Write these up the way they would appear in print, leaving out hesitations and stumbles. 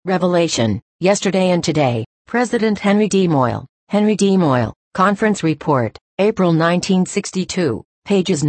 Revelation, Yesterday and Today, President Henry D. Moyle, Conference Report, April 1962, pages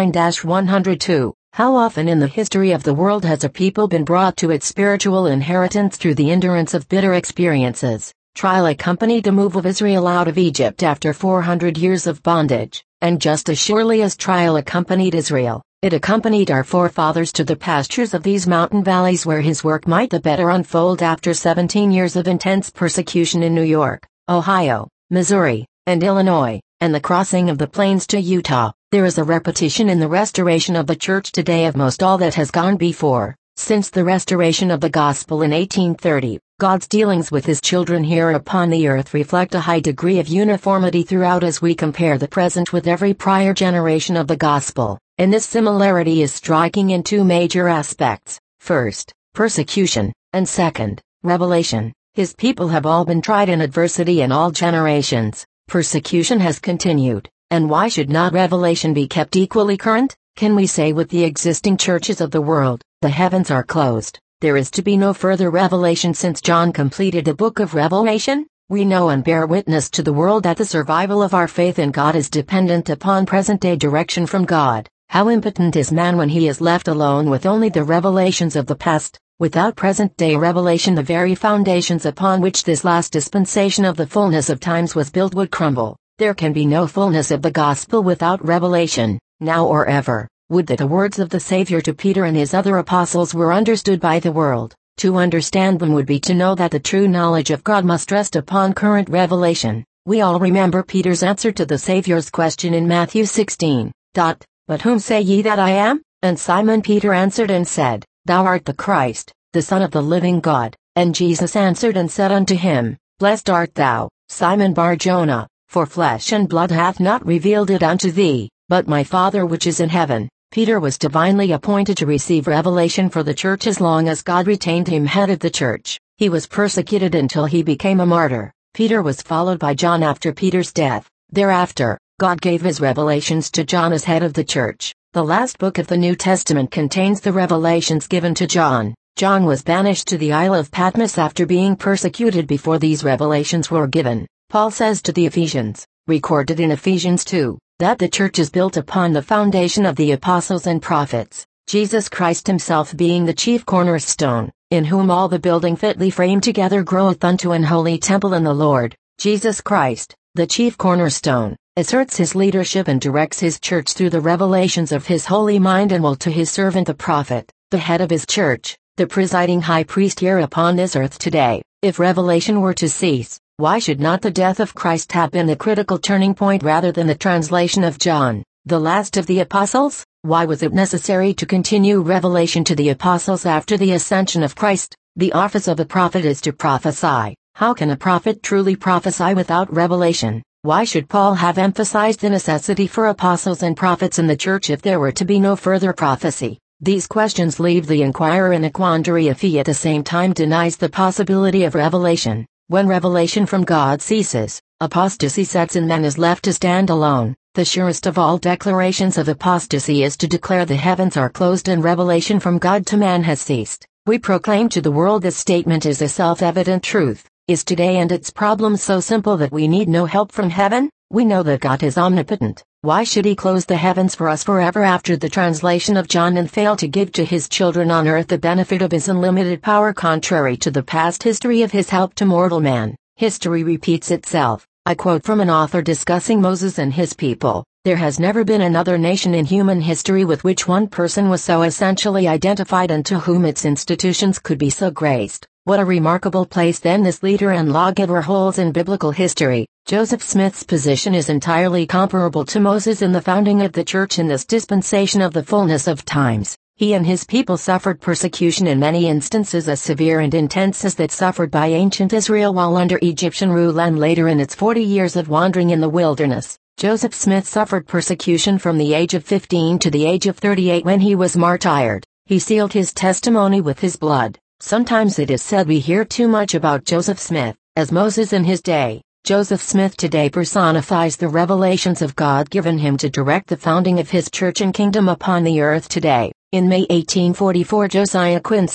99-102. How often in the history of the world has a people been brought to its spiritual inheritance through the endurance of bitter experiences? Trial accompanied the move of Israel out of Egypt after 400 years of bondage, and just as surely as trial accompanied Israel, it accompanied our forefathers to the pastures of these mountain valleys where his work might the better unfold after 17 years of intense persecution in New York, Ohio, Missouri, and Illinois, and the crossing of the plains to Utah. There is a repetition in the restoration of the church today of most all that has gone before. Since the restoration of the gospel in 1830, God's dealings with his children here upon the earth reflect a high degree of uniformity throughout as we compare the present with every prior generation of the gospel, and this similarity is striking in two major aspects: first, persecution, and second, revelation. His people have all been tried in adversity in all generations. Persecution has continued, and why should not revelation be kept equally current? Can we say with the existing churches of the world, the heavens are closed, there is to be no further revelation since John completed the book of Revelation? We know and bear witness to the world that the survival of our faith in God is dependent upon present-day direction from God. How impotent is man when he is left alone with only the revelations of the past? Without present-day revelation, the very foundations upon which this last dispensation of the fullness of times was built would crumble. There can be no fullness of the gospel without revelation, now or ever. Would that the words of the Savior to Peter and his other apostles were understood by the world. To understand them would be to know that the true knowledge of God must rest upon current revelation. We all remember Peter's answer to the Savior's question in Matthew 16. But whom say ye that I am? And Simon Peter answered and said, Thou art the Christ, the Son of the living God. And Jesus answered and said unto him, Blessed art thou, Simon Bar-Jonah, for flesh and blood hath not revealed it unto thee, but my Father which is in heaven. Peter was divinely appointed to receive revelation for the church as long as God retained him head of the church. He was persecuted until he became a martyr. Peter was followed by John after Peter's death. Thereafter, God gave his revelations to John as head of the church. The last book of the New Testament contains the revelations given to John. John was banished to the Isle of Patmos after being persecuted before these revelations were given. Paul says to the Ephesians, recorded in Ephesians 2, that the church is built upon the foundation of the apostles and prophets, Jesus Christ himself being the chief cornerstone, in whom all the building fitly framed together groweth unto an holy temple in the Lord. Jesus Christ, the chief cornerstone, asserts his leadership and directs his church through the revelations of his holy mind and will to his servant the prophet, the head of his church, the presiding high priest here upon this earth today. If revelation were to cease, why should not the death of Christ have been the critical turning point rather than the translation of John, the last of the apostles? Why was it necessary to continue revelation to the apostles after the ascension of Christ? The office of a prophet is to prophesy. How can a prophet truly prophesy without revelation? Why should Paul have emphasized the necessity for apostles and prophets in the church if there were to be no further prophecy? These questions leave the inquirer in a quandary if he at the same time denies the possibility of revelation. When revelation from God ceases, apostasy sets in, man is left to stand alone. The surest of all declarations of apostasy is to declare the heavens are closed and revelation from God to man has ceased. We proclaim to the world this statement is a self-evident truth. Is today and its problems so simple that we need no help from heaven? We know that God is omnipotent. Why should he close the heavens for us forever after the translation of John and fail to give to his children on earth the benefit of his unlimited power contrary to the past history of his help to mortal man? History repeats itself. I quote from an author discussing Moses and his people. There has never been another nation in human history with which one person was so essentially identified and to whom its institutions could be so graced. What a remarkable place then this leader and lawgiver holds in biblical history. Joseph Smith's position is entirely comparable to Moses in the founding of the church in this dispensation of the fullness of times. He and his people suffered persecution in many instances as severe and intense as that suffered by ancient Israel while under Egyptian rule and later in its 40 years of wandering in the wilderness. Joseph Smith suffered persecution from the age of 15 to the age of 38 when he was martyred. He sealed his testimony with his blood. Sometimes it is said we hear too much about Joseph Smith, as Moses in his day. Joseph Smith today personifies the revelations of God given him to direct the founding of his church and kingdom upon the earth today. In May 1844, Josiah Quincy,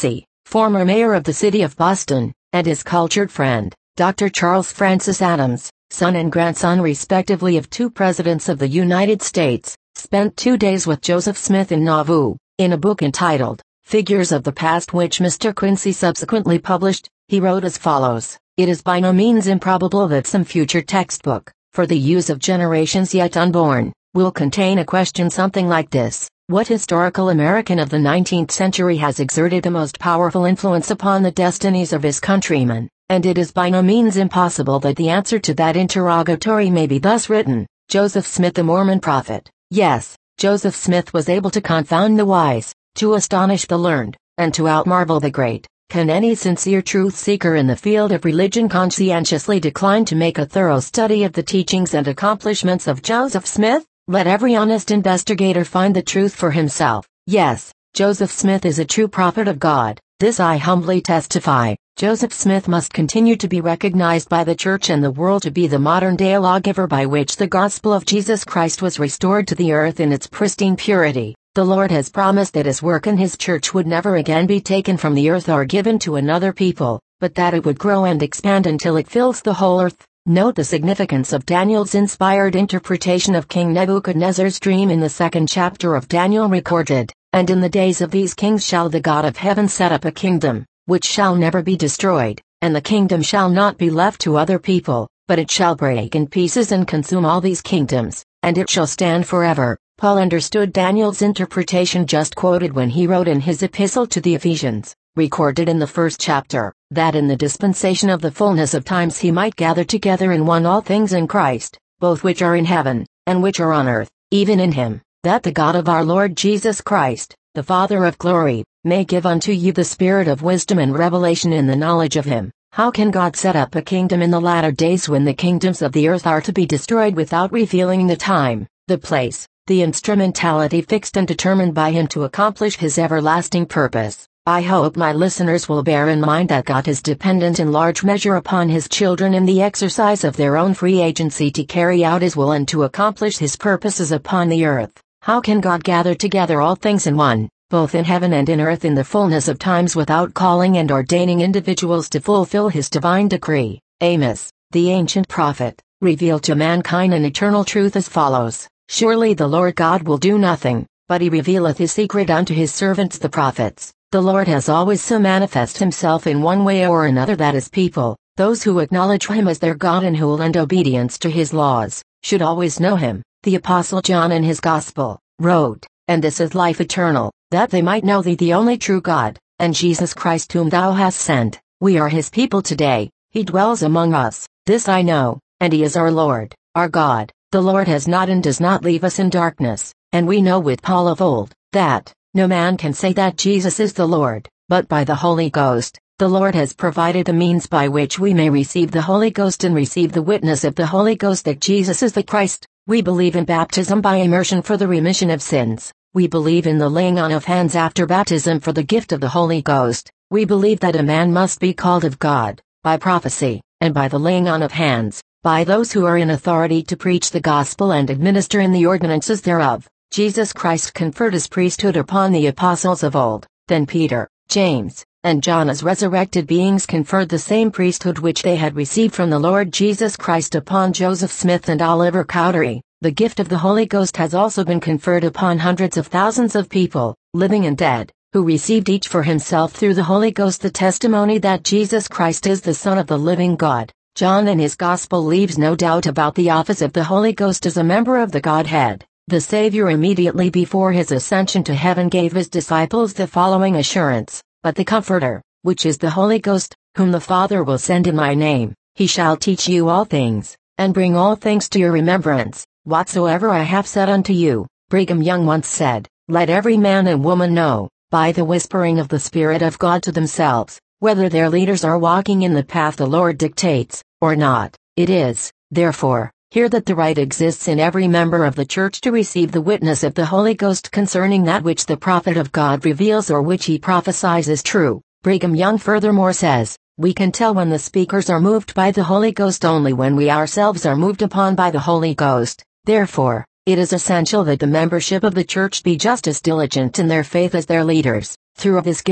former mayor of the city of Boston, and his cultured friend, Dr. Charles Francis Adams, son and grandson respectively of two presidents of the United States, spent 2 days with Joseph Smith in Nauvoo. In a book entitled, Figures of the Past, which Mr. Quincy subsequently published, he wrote as follows: "It is by no means improbable that some future textbook, for the use of generations yet unborn, will contain a question something like this: what historical American of the 19th century has exerted the most powerful influence upon the destinies of his countrymen? And it is by no means impossible that the answer to that interrogatory may be thus written: Joseph Smith, the Mormon prophet." Yes, Joseph Smith was able to confound the wise, to astonish the learned, and to outmarvel the great. Can any sincere truth seeker in the field of religion conscientiously decline to make a thorough study of the teachings and accomplishments of Joseph Smith? Let every honest investigator find the truth for himself. Yes, Joseph Smith is a true prophet of God. This I humbly testify. Joseph Smith must continue to be recognized by the church and the world to be the modern-day lawgiver by which the gospel of Jesus Christ was restored to the earth in its pristine purity. The Lord has promised that his work in his church would never again be taken from the earth or given to another people, but that it would grow and expand until it fills the whole earth. Note the significance of Daniel's inspired interpretation of King Nebuchadnezzar's dream in the 2nd chapter of Daniel recorded, "And in the days of these kings shall the God of heaven set up a kingdom, which shall never be destroyed, and the kingdom shall not be left to other people, but it shall break in pieces and consume all these kingdoms, and it shall stand forever." Paul understood Daniel's interpretation just quoted when he wrote in his epistle to the Ephesians, recorded in the 1st chapter, that in the dispensation of the fullness of times he might gather together in one all things in Christ, both which are in heaven, and which are on earth, even in him, that the God of our Lord Jesus Christ, the Father of glory, may give unto you the spirit of wisdom and revelation in the knowledge of him. How can God set up a kingdom in the latter days when the kingdoms of the earth are to be destroyed without revealing the time, the place, the instrumentality fixed and determined by him to accomplish his everlasting purpose? I hope my listeners will bear in mind that God is dependent in large measure upon his children in the exercise of their own free agency to carry out his will and to accomplish his purposes upon the earth. How can God gather together all things in one, both in heaven and in earth in the fullness of times without calling and ordaining individuals to fulfill his divine decree? Amos, the ancient prophet, revealed to mankind an eternal truth as follows: "Surely the Lord God will do nothing, but he revealeth his secret unto his servants the prophets." The Lord has always so manifest himself in one way or another that his people, those who acknowledge him as their God and who lend obedience to his laws, should always know him. The Apostle John in his Gospel wrote, "And this is life eternal, that they might know thee the only true God, and Jesus Christ whom thou hast sent." We are his people today. He dwells among us. This I know, and he is our Lord, our God. The Lord has not and does not leave us in darkness, and we know with Paul of old, that no man can say that Jesus is the Lord, but by the Holy Ghost. The Lord has provided the means by which we may receive the Holy Ghost and receive the witness of the Holy Ghost that Jesus is the Christ. We believe in baptism by immersion for the remission of sins. We believe in the laying on of hands after baptism for the gift of the Holy Ghost. We believe that a man must be called of God, by prophecy, and by the laying on of hands, by those who are in authority to preach the gospel and administer in the ordinances thereof. Jesus Christ conferred his priesthood upon the apostles of old, then Peter, James, and John as resurrected beings conferred the same priesthood which they had received from the Lord Jesus Christ upon Joseph Smith and Oliver Cowdery. The gift of the Holy Ghost has also been conferred upon hundreds of thousands of people, living and dead, who received each for himself through the Holy Ghost the testimony that Jesus Christ is the Son of the living God. John in his Gospel leaves no doubt about the office of the Holy Ghost as a member of the Godhead. The Savior immediately before his ascension to heaven gave his disciples the following assurance: "But the Comforter, which is the Holy Ghost, whom the Father will send in my name, he shall teach you all things, and bring all things to your remembrance, whatsoever I have said unto you." Brigham Young once said, "Let every man and woman know, by the whispering of the Spirit of God to themselves, whether their leaders are walking in the path the Lord dictates, or not." It is, therefore, here that the right exists in every member of the church to receive the witness of the Holy Ghost concerning that which the prophet of God reveals or which he prophesies is true. Brigham Young furthermore says, "We can tell when the speakers are moved by the Holy Ghost only when we ourselves are moved upon by the Holy Ghost. Therefore, it is essential that the membership of the church be just as diligent in their faith as their leaders. Through this gift,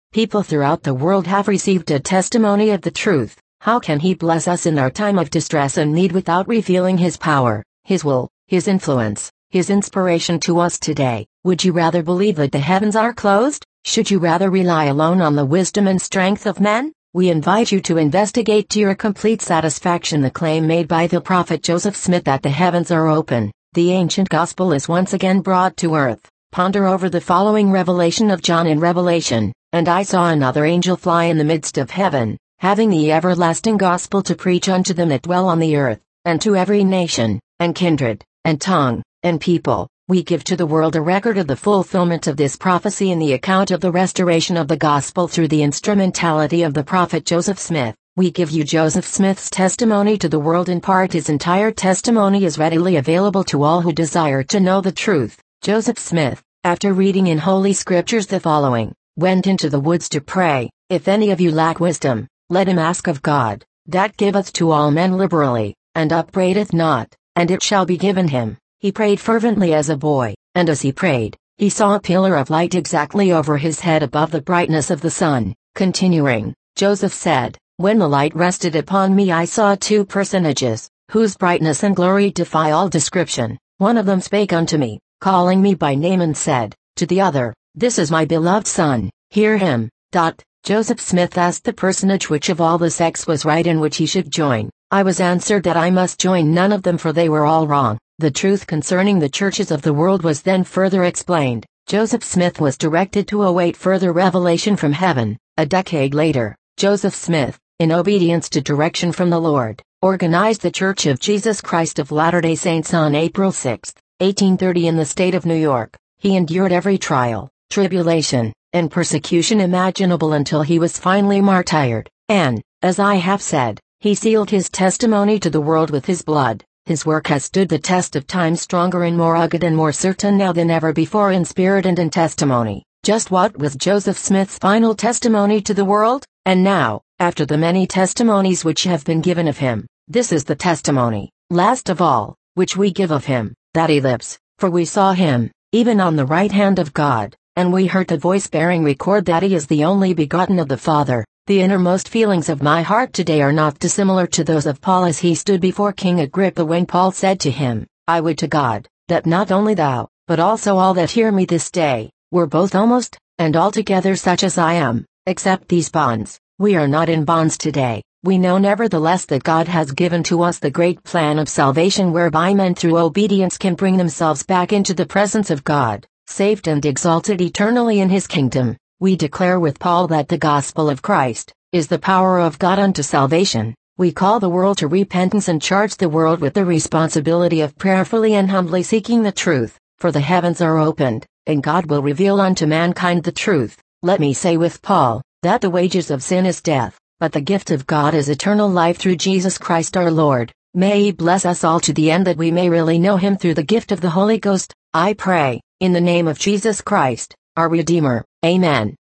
People throughout the world have received a testimony of the truth. How can He bless us in our time of distress and need without revealing His power, His will, His influence, His inspiration to us today? Would you rather believe that the heavens are closed? Should you rather rely alone on the wisdom and strength of men? We invite you to investigate to your complete satisfaction the claim made by the prophet Joseph Smith that the heavens are open. The ancient gospel is once again brought to earth. Ponder over the following revelation of John in Revelation. And I saw another angel fly in the midst of heaven, having the everlasting gospel to preach unto them that dwell on the earth, and to every nation, and kindred, and tongue, and people. We give to the world a record of the fulfillment of this prophecy in the account of the restoration of the gospel through the instrumentality of the prophet Joseph Smith. We give you Joseph Smith's testimony to the world in part. His entire testimony is readily available to all who desire to know the truth. Joseph Smith, after reading in Holy Scriptures the following, went into the woods to pray. If any of you lack wisdom, let him ask of God, that giveth to all men liberally, and upbraideth not, and it shall be given him. He prayed fervently as a boy, and as he prayed, he saw a pillar of light exactly over his head above the brightness of the sun. Continuing, Joseph said, when the light rested upon me I saw two personages, whose brightness and glory defy all description. One of them spake unto me, calling me by name, and said to the other, This is my beloved son, hear him. Joseph Smith asked the personage which of all the sects was right and which he should join. I was answered that I must join none of them, for they were all wrong. The truth concerning the churches of the world was then further explained. Joseph Smith was directed to await further revelation from heaven. A decade later, Joseph Smith, in obedience to direction from the Lord, organized the Church of Jesus Christ of Latter-day Saints on April 6, 1830 in the state of New York. He endured every trial, tribulation, and persecution imaginable until he was finally martyred, and, as I have said, he sealed his testimony to the world with his blood. His work has stood the test of time, stronger and more rugged and more certain now than ever before in spirit and in testimony. Just what was Joseph Smith's final testimony to the world? And now, after the many testimonies which have been given of him, this is the testimony, last of all, which we give of him, that he lives. For we saw him, even on the right hand of God, and we heard the voice bearing record that he is the only begotten of the Father. The innermost feelings of my heart today are not dissimilar to those of Paul as he stood before King Agrippa when Paul said to him, I would to God, that not only thou, but also all that hear me this day, were both almost, and altogether such as I am, except these bonds. We are not in bonds today. We know nevertheless that God has given to us the great plan of salvation whereby men through obedience can bring themselves back into the presence of God, saved and exalted eternally in His kingdom. We declare with Paul that the gospel of Christ is the power of God unto salvation. We call the world to repentance and charge the world with the responsibility of prayerfully and humbly seeking the truth, for the heavens are opened, and God will reveal unto mankind the truth. Let me say with Paul, that the wages of sin is death, but the gift of God is eternal life through Jesus Christ our Lord. May He bless us all to the end that we may really know Him through the gift of the Holy Ghost. I pray, in the name of Jesus Christ, our Redeemer. Amen.